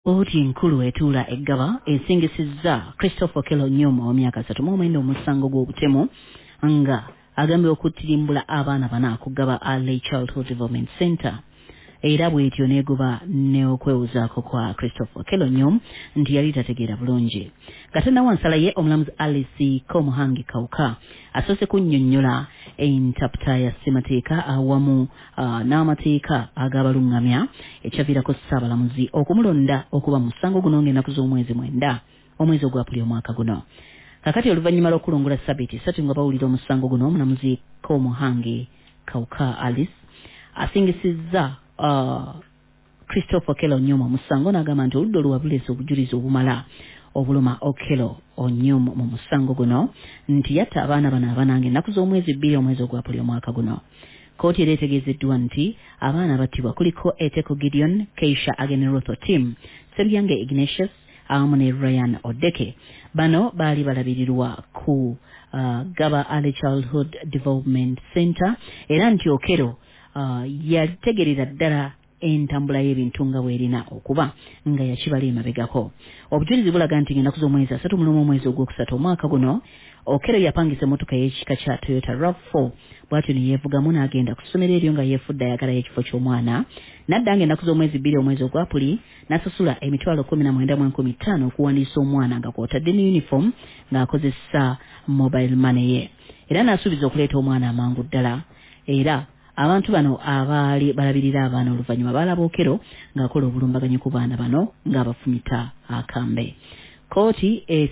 Oti nkulu etula eggaba esingisizza Christopher Kello Nyoma wa myaka 30 omusango gw'obutemu nga agambye okuttirimbula abaana bana ku Gaba Early Childhood Development Center. Era bw'etyo n'egoba n'okwewuzaako kwa Christopher Kello Nyoma nti yali tategeera bulungi. Katannawo nsala ye omulamuzi Alice Komuhangi Kauka asoose kunnyonnyola entaputa ya ssemateeka awamu n'amateeka ag'abalungamya ekyaviirako Ssaabalamuzi okumulonda okuba mu musango guno ng'ennaku z'omwezi 9 omwezi ogw'Apuli omwaka guno. Kakati oluvannyuma lw'okulongola ssabbiiti 3 nga bawulira omusango guno, omulamuzi Komuhangi Kauka Alice asingisizza Christopher Kello Nyoma musango n'agamba nti oludda oluwabuleesa obujulizi obumala obuluma Okello Onyoma mu musango guno nti yatta abaana bano abanange ennaku z'omwezi 2 omwezi ogw'Apuli omwaka guno. Kooti era etegeezeddwa nti abaana battibwa kuliko Eteko Gideon, Keisha Agenrotho Tim, Sebyange Ignatius awamu ne Ryan Odeke. Bano baali balabirirwa ku Gaba Early Childhood Development Center era nti Okello yategerera ddala entambula y'ebintu nga bw'erina okuba nga yakibala emabegako. Obujulizi bulaga nti ng'ennaku z'omwezi 31 omwezi ogwokusatu omwaka guno Okello yapangisa emmotoka y'ekika kya Toyota RAV4 bw'atyo ne yeevugamu n'agenda ku ssomero eryo nga yeefudde ayagalayo ekifo ky'omwana, n'adda ng'ennaku z'omwezi 2 omwezi ogw'Apuli n'asasula emitwalo 19,500 okuwandiisa omwana nga kw'otadde ne uniform ng'akozesa mobile money ye, era n'asuubiza okuleeta omwana amangu ddala. Era abantu bano abaali balabirira abaana oluvannyuma balaba Okello ng'akola obulumbaganyi ku baana bano ng'abafumita akambe. Kooti